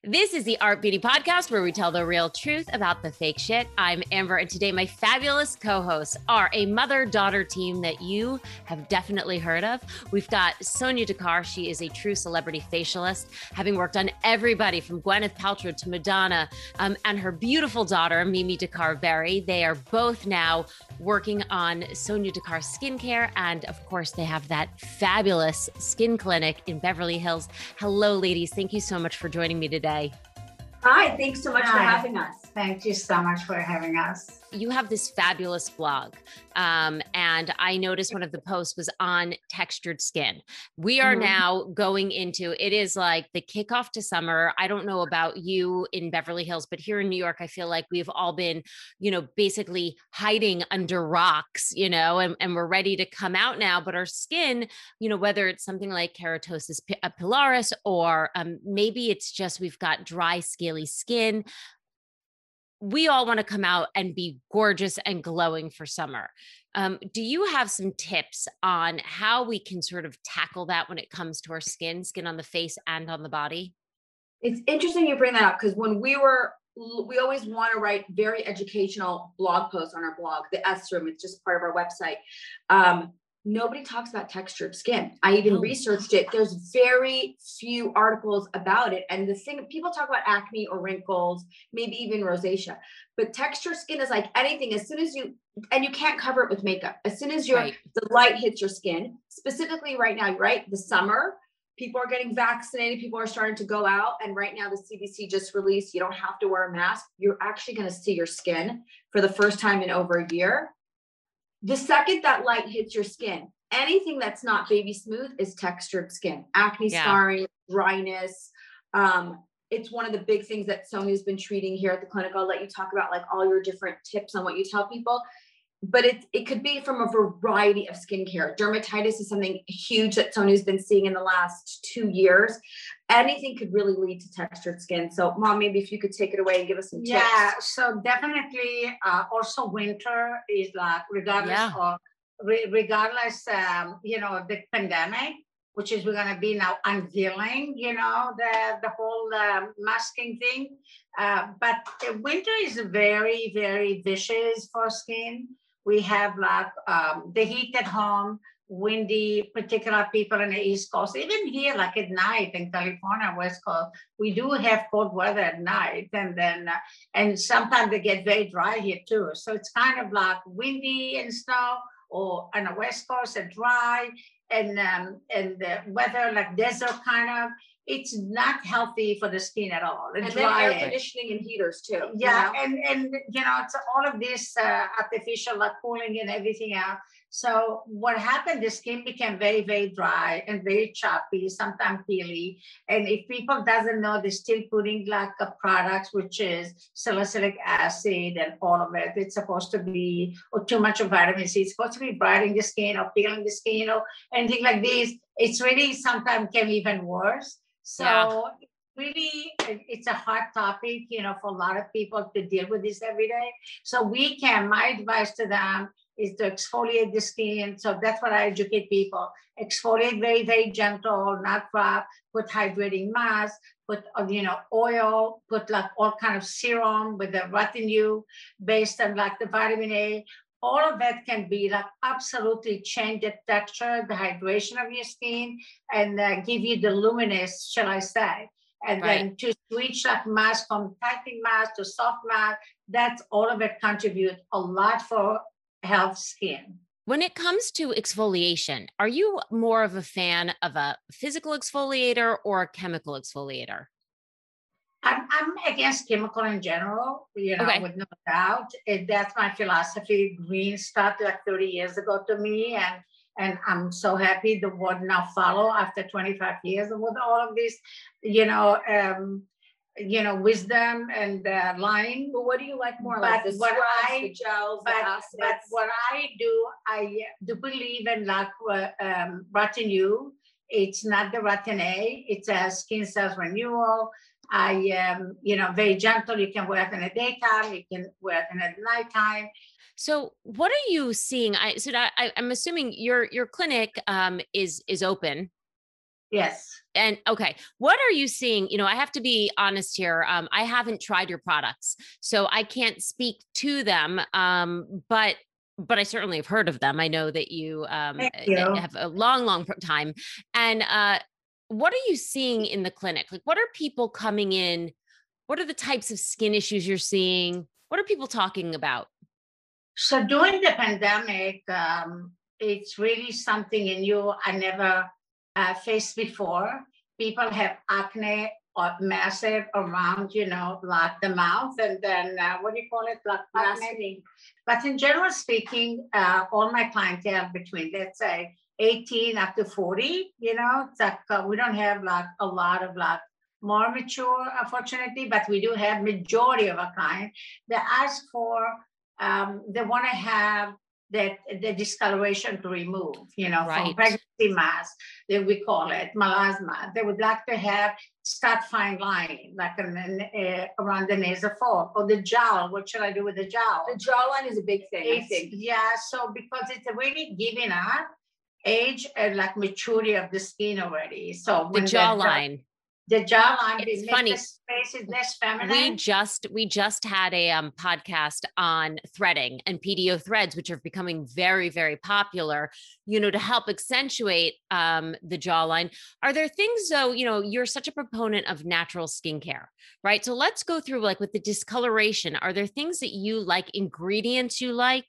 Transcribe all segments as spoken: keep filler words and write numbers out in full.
This is the Art Beauty Podcast where we tell the real truth about the fake shit. I'm Amber, and today my fabulous co-hosts are a mother-daughter team that you have definitely heard of. We've got Sonia Dakar. She is a true celebrity facialist, having worked on everybody from Gwyneth Paltrow to Madonna, um, and her beautiful daughter, Mimi Dakar-Berry. They are both now working on Sonia Dakar skincare, and of course, they have that fabulous skin clinic in Beverly Hills. Hello, ladies. Thank you so much for joining me today. Hi, thanks so much Hi. for having us. Thank you so much for having us. You have this fabulous blog. Um, and I noticed one of the posts was on textured skin. We are Mhm. now going into, it is like the kickoff to summer. I don't know about you in Beverly Hills, but here in New York, I feel like we've all been, you know, basically hiding under rocks, you know, and, and we're ready to come out now. But our skin, you know, whether it's something like keratosis pi- uh, pilaris, or um, maybe it's just we've got dry, scaly skin, we all want to come out and be gorgeous and glowing for summer. Um, do you have some tips on how we can sort of tackle that when it comes to our skin, skin on the face and on the body? It's interesting you bring that up because when we were, we always want to write very educational blog posts on our blog, the S Room. It's just part of our website. Um, nobody talks about textured skin. I even No. researched it. There's very few articles about it. And the thing, people talk about acne or wrinkles, maybe even rosacea, but textured skin is like anything. As soon as you, and you can't cover it with makeup. As soon as your Right. the light hits your skin, specifically right now, right? The summer, people are getting vaccinated. People are starting to go out. And right now the C D C just released, you don't have to wear a mask. You're actually going to see your skin for the first time in over a year. The second that light hits your skin, anything that's not baby smooth is textured skin, acne, Yeah. scarring, dryness. Um, it's one of the big things that Sonia's been treating here at the clinic. I'll let you talk about like all your different tips on what you tell people. But it, it could be from a variety of skincare. Dermatitis is something huge that Sonia's been seeing in the last two years. Anything could really lead to textured skin. So Mom, maybe if you could take it away and give us some tips. Yeah, so definitely uh, also winter is like regardless Yeah. of re- regardless um, you know, of the pandemic, which is we're gonna be now unveiling, you know, the the whole um, masking thing. Uh, but the winter is very, very vicious for skin. We have like um, the heat at home, windy, particular people in the East Coast, even here, like at night in California, West Coast, we do have cold weather at night. And then, uh, and sometimes they get very dry here too. So it's kind of like windy and snow, or on the West Coast, and dry, and um, and the weather like desert kind of. It's not healthy for the skin at all. And then dry air it. conditioning and heaters too. you Yeah, know? and and you know, it's all of this uh, artificial like cooling and everything else. So what happened? The skin became very, very dry and very choppy, sometimes peely. And if people doesn't know, they're still putting like a products which is salicylic acid and all of it. It's supposed to be, or too much of vitamin C. It's supposed to be brightening the skin or peeling the skin or anything like this. It's really sometimes can be even worse. So. Yeah. Really, it- it's a hot topic, you know, for a lot of people to deal with this every day. So we can, my advice to them is to exfoliate the skin. So that's what I educate people. Exfoliate very, very gentle, not rough, put hydrating mask, put, uh, you know, oil, put like all kind of serum with the retinue based on like the vitamin A. All of that can be like absolutely change the texture, the hydration of your skin, and uh, give you the luminous, shall I say. And Right. then to switch that mask from tightening mask to soft mask, that's all of it contribute a lot for health skin. When it comes to exfoliation, are you more of a fan of a physical exfoliator or a chemical exfoliator? I'm, I'm against chemical in general, you know, Okay. with no doubt. It, that's my philosophy. Green started like thirty years ago to me, and and I'm so happy the world now follow after twenty-five years with all of this, you know, um, you know, wisdom and uh, line. But what do you like more? Like But the what scrubs, I- the gels, But, the acids? but what I do, I do believe in like uh, um, retinue. It's not the retin A, it's a skin cells renewal. I am, you know, very gentle. You can wear it in the daytime, you can wear it in the nighttime. So what are you seeing? I so I, I- I'm assuming your your clinic um, is is open. Yes. And okay, what are you seeing? You know, I have to be honest here. Um, I haven't tried your products, so I can't speak to them. Um, but but I certainly have heard of them. I know that you um Thank that you. have a long, long pr- time. And uh, what are you seeing in the clinic? Like, what are people coming in? What are the types of skin issues you're seeing? What are people talking about? So during the pandemic, um, it's really something new I never uh, faced before. People have acne or massive around, you know, like the mouth, and then uh, what do you call it, like acne. But in general speaking, uh, all my clientele between, let's say, eighteen up to forty, you know, it's like uh, we don't have like a lot of like more mature, unfortunately, but we do have majority of our clients that ask for um, they want to have that the discoloration to remove, you know, Right. from pregnancy mask, that we call it melasma. They would like to have start fine line, like an, an, uh, around the nasal fold or the jowl. What should I do with the jowl? The jawline is a big thing, I It's, think. yeah, so because it's really giving up age and like maturity of the skin already. So The when jawline. the, the jawline, It's it funny. makes the space is less feminine. We just we just had a um, podcast on threading and P D O threads, which are becoming very, very popular, you know, to help accentuate um, the jawline. Are there things though, you know, you're such a proponent of natural skincare, right? So let's go through like with the discoloration. Are there things that you like, ingredients you like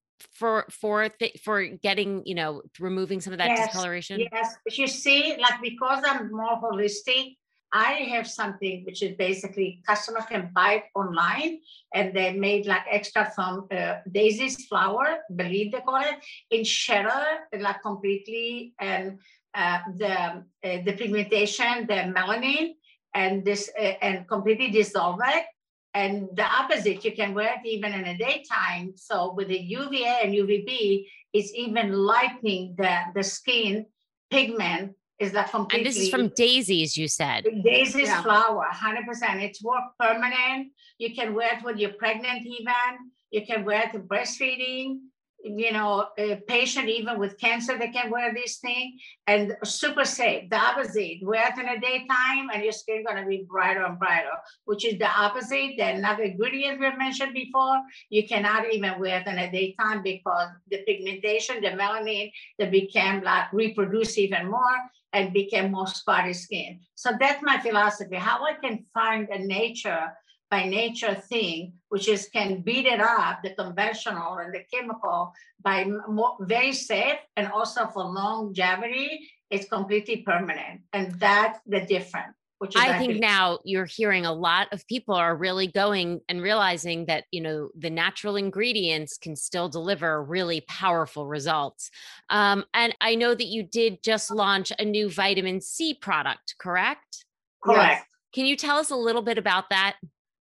for for th- for getting, you know, removing some of that Yes, discoloration? yes. But you see, like because I'm more holistic, I have something which is basically customer can buy it online, and they made like extra from uh, Daisy's flower, believe they call it, in cheddar, like completely, and uh, the uh, the pigmentation, the melanin, and this uh, and completely dissolve it. And the opposite, you can wear it even in the daytime. So with the U V A and U V B, it's even lightening the, the skin pigment is like completely. And this is from Daisy's, you said. Daisy's Yeah. flower, one hundred percent. It's work permanent. You can wear it when you're pregnant even. You can wear it to breastfeeding. You know, a patient even with cancer, they can wear this thing, and super safe. The opposite, wear it in the daytime and your skin gonna be brighter and brighter, which is the opposite. The another ingredient we mentioned before, you cannot even wear it in the daytime because the pigmentation, the melanin, they became like reproduce even more and became more spotty skin. So that's my philosophy, how I can find a nature by nature thing, which is can beat it up, the conventional and the chemical, by more, very safe, and also for longevity, it's completely permanent. And that's the difference. Which is I think believe. now you're hearing a lot of people are really going and realizing that, you know, the natural ingredients can still deliver really powerful results. Um, and I know that you did just launch a new vitamin C product, correct? Correct. Yes. Can you tell us a little bit about that?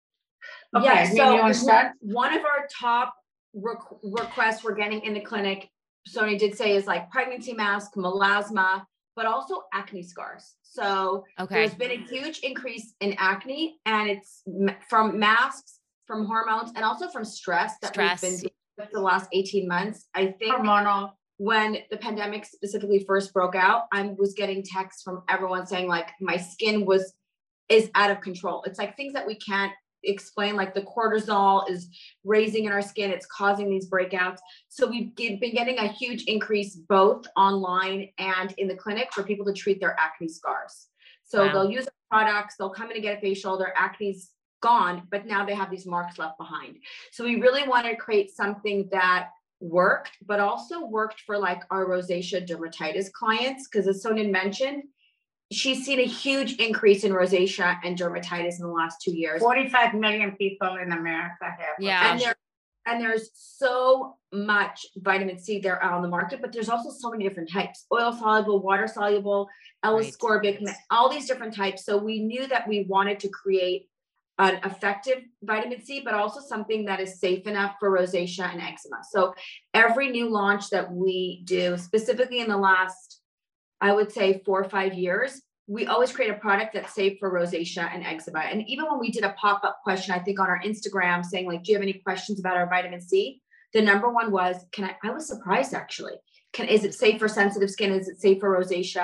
Okay, Yeah, maybe so you want to start? one of our top requ- requests we're getting in the clinic, Sonia did say, is like pregnancy mask, melasma, but also acne scars. So Okay. there's been a huge increase in acne, and it's m- from masks, from hormones, and also from stress that Stress. we've been dealing with the last eighteen months. I think Hormonal. when the pandemic specifically first broke out, I was getting texts from everyone saying like my skin was is out of control. It's like things that we can't explain, like the cortisol is raising in our skin, it's causing these breakouts. So we've been getting a huge increase both online and in the clinic for people to treat their acne scars. So Wow. they'll use our products, they'll come in and get a facial, their acne's gone, but now they have these marks left behind. So we really want to create something that worked, but also worked for like our rosacea dermatitis clients, because as Sonia mentioned, she's seen a huge increase in rosacea and dermatitis in the last two years. forty-five million people in America have. Yeah. And there, and there's so much vitamin C there out on the market, but there's also so many different types: oil soluble, water soluble, L-ascorbic, Right. all these different types. So we knew that we wanted to create an effective vitamin C, but also something that is safe enough for rosacea and eczema. So every new launch that we do, specifically in the last, I would say four or five years, we always create a product that's safe for rosacea and eczema. And even when we did a pop-up question, I think on our Instagram saying like, do you have any questions about our vitamin C? The number one was, can I, I was surprised actually. Can, is it safe for sensitive skin? Is it safe for rosacea?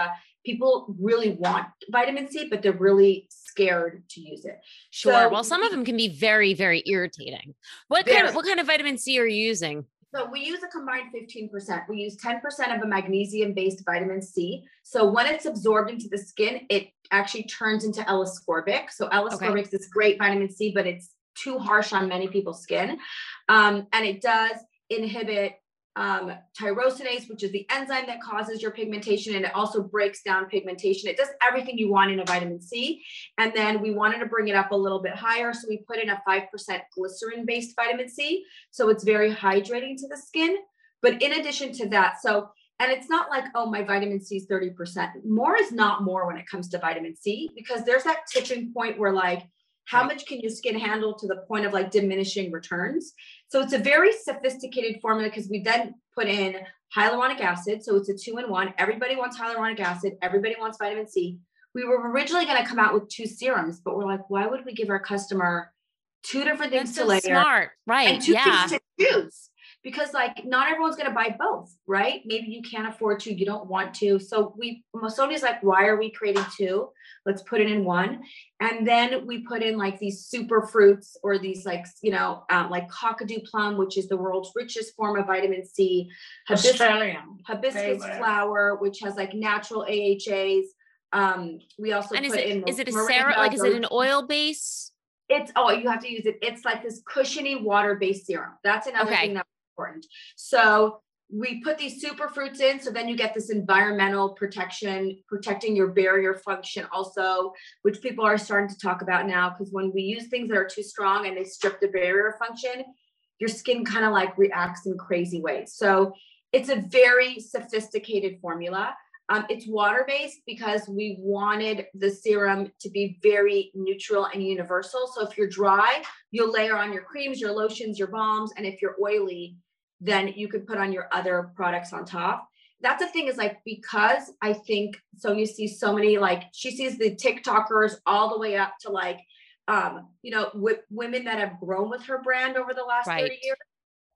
people really want vitamin C, but they're really scared to use it. Sure. So well, some of them can be very, very irritating. What Very. kind of, what kind of vitamin C are you using? So we use a combined fifteen percent. We use ten percent of a magnesium-based vitamin C. So when it's absorbed into the skin, it actually turns into L-ascorbic. So L-ascorbic is this great vitamin C, but it's too harsh on many people's skin. Um, and it does inhibit um, tyrosinase, which is the enzyme that causes your pigmentation. And it also breaks down pigmentation. It does everything you want in a vitamin C. And then we wanted to bring it up a little bit higher. So we put in a five percent glycerin-based vitamin C. So it's very hydrating to the skin. But in addition to that, so, and it's not like, oh, my vitamin C is thirty percent. More is not more when it comes to vitamin C, because there's that tipping point where like, how much can your skin handle to the point of like diminishing returns? So it's a very sophisticated formula because we then put in hyaluronic acid. So it's a two in one. Everybody wants hyaluronic acid. Everybody wants vitamin C. We were originally going to come out with two serums, but we're like, why would we give our customer two different things That's to so layer? smart. Right. And two Yeah. things to choose? Because like not everyone's going to buy both, right? Maybe you can't afford to, you don't want to. So we, Sony's like, why are we creating two? Let's put it in one. And then we put in like these super fruits or these like, you know, um, like cockadoo plum, which is the world's richest form of vitamin C. Hibiscus, Australian. hibiscus Favorite. flower, which has like natural A H As. Um, we also And is put it, in is it a moringa, serum? Like, is it an goat- oil base? It's, oh, you have to use it. It's like this cushiony water-based serum. That's another Okay. thing that's important. So we put these super fruits in, so then you get this environmental protection, protecting your barrier function also, which people are starting to talk about now, because when we use things that are too strong and they strip the barrier function, your skin kind of like reacts in crazy ways. So it's a very sophisticated formula. Um, it's water-based because we wanted the serum to be very neutral and universal. So if you're dry, you'll layer on your creams, your lotions, your balms. And if you're oily, then you could put on your other products on top. That's the thing is like, because I think, so you see so many, like she sees the TikTokers all the way up to like, um, you know, w- women that have grown with her brand over the last Right. thirty years.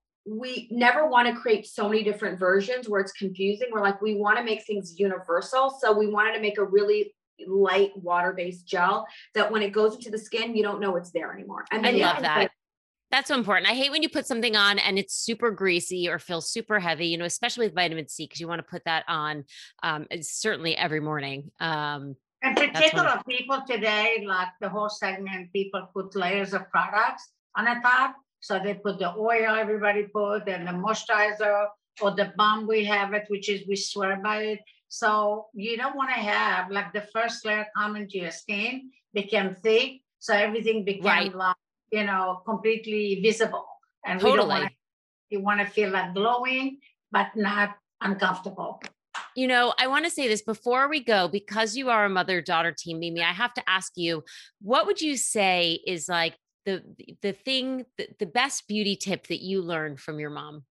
We never want to create so many different versions where it's confusing. We're like, we want to make things universal. So we wanted to make a really light water-based gel that when it goes into the skin, you don't know it's there anymore. And I then love yeah, that. That's so important. I hate when you put something on and it's super greasy or feels super heavy, you know, especially with vitamin C, because you want to put that on um, it's certainly every morning. Um, In That's particular, people today, like the whole segment, people put layers of products on the top. So they put the oil everybody put and the moisturizer or the balm we have it, which is we swear by it. So you don't want to have like the first layer come into your skin, became thick. So everything became Right. like, you know, completely visible. And we don't Totally. want to, you want to feel like glowing, but not uncomfortable. You know, I want to say this before we go, because you are a mother-daughter team, Mimi, I have to ask you, what would you say is like the the thing, the, the best beauty tip that you learned from your mom?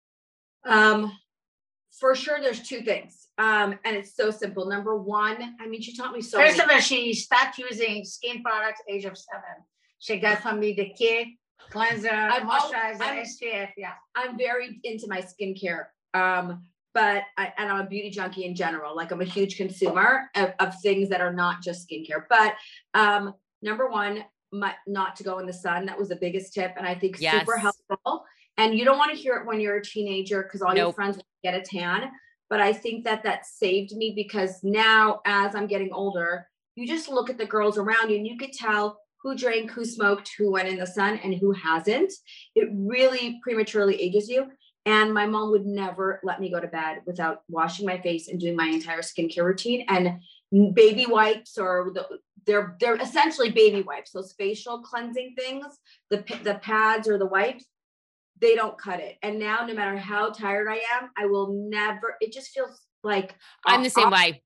Um, for sure, there's two things. Um, and it's so simple. Number one, I mean, she taught me so First many- of all, she started using skin products age of seven. She got from me the kit, cleanser, I'm al- moisturizer, I'm- S P F. Yeah. I'm very into my skincare. Um, but I, and I'm a beauty junkie in general. Like I'm a huge consumer of, of things that are not just skincare. But um, number one, my, not to go in the sun. That was the biggest tip. And I think Yes. super helpful. And you don't want to hear it when you're a teenager because all your Nope. friends get a tan. But I think that that saved me because now as I'm getting older, you just look at the girls around you and you could tell who drank, who smoked, who went in the sun and who hasn't. It really prematurely ages you. And my mom would never let me go to bed without washing my face and doing my entire skincare routine. And baby wipes, or the, they're they're essentially baby wipes, those facial cleansing things, the the pads or the wipes, they don't cut it. And now, no matter how tired I am, I will never. It just feels like I'm the same I'll- way.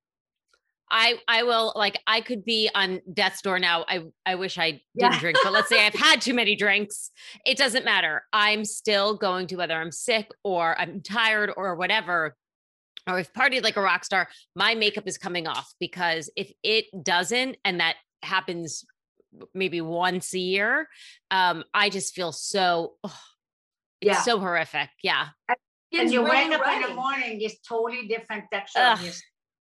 I I will, like, I could be on death's door now. I I wish I didn't Yeah. drink, but let's say I've had too many drinks. It doesn't matter. I'm still going to, whether I'm sick or I'm tired or whatever, or I've partied like a rock star, my makeup is coming off, because if it doesn't, and that happens maybe once a year, um, I just feel so, oh, it's Yeah. so horrific. Yeah. And Skin's you really wake up in ready. the morning, it's totally different texture. Ugh. of your skin.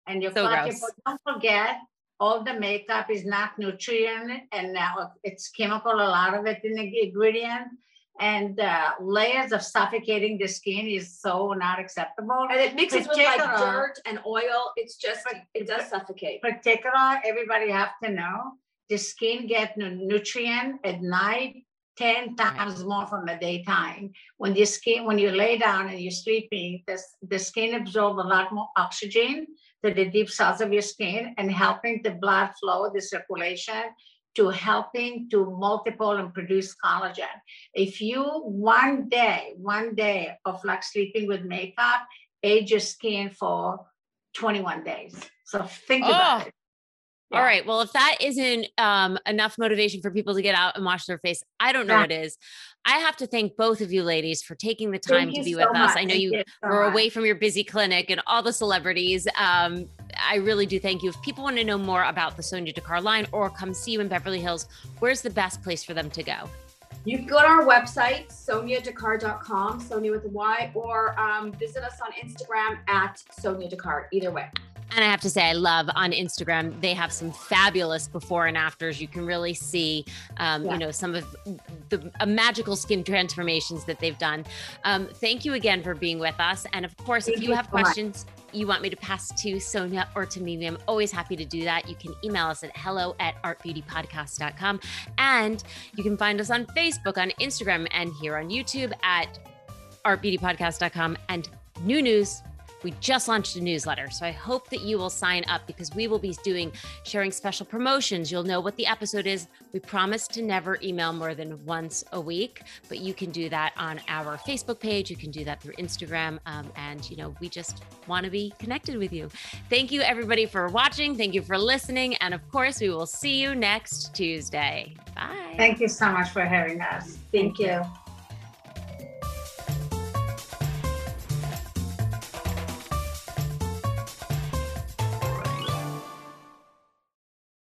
And you So cut gross. your, don't forget, all the makeup is not nutrient, and uh, it's chemical, a lot of it in the ingredient. And uh, layers of suffocating the skin is so not acceptable. And it mixes with like Particular- dirt and oil. It's just, it does suffocate. Particular, everybody have to know, the skin get nu- nutrient at night ten times more from the daytime. When the skin, when you lay down and you're sleeping, the, the skin absorbs a lot more oxygen to the deep cells of your skin and helping the blood flow, the circulation, to helping to multiple and produce collagen. If you one day, one day of like sleeping with makeup, age your skin for twenty-one days. So think Oh. about it. All Yeah. right. Well, if that isn't um, enough motivation for people to get out and wash their face, I don't know Yeah. what is. I have to thank both of you ladies for taking the time Thank to you be so with us. much. I know Thank you you so were much. away from your busy clinic and all the celebrities. Um, I really do thank you. If people want to know more about the Sonia Dakar line or come see you in Beverly Hills, where's the best place for them to go? You can go to our website, sonia dakar dot com, Sonia with a Y, or um, visit us on Instagram at Sonia Dakar, either way. And I have to say, I love on Instagram, they have some fabulous before and afters. You can really see, um, Yeah. you know, some of the uh, magical skin transformations that they've done. Um, thank you again for being with us. And of course, Thank if you you have so much. questions you want me to pass to Sonia or to Mimi, I'm always happy to do that. You can email us at hello at art beauty podcast dot com. And you can find us on Facebook, on Instagram, and here on YouTube at art beauty podcast dot com. And new news, we just launched a newsletter. So I hope that you will sign up because we will be doing, sharing special promotions. You'll know what the episode is. We promise to never email more than once a week, but you can do that on our Facebook page. You can do that through Instagram. Um, and, you know, we just want to be connected with you. Thank you everybody for watching. Thank you for listening. And of course, we will see you next Tuesday. Bye. Thank you so much for having us. Thank you.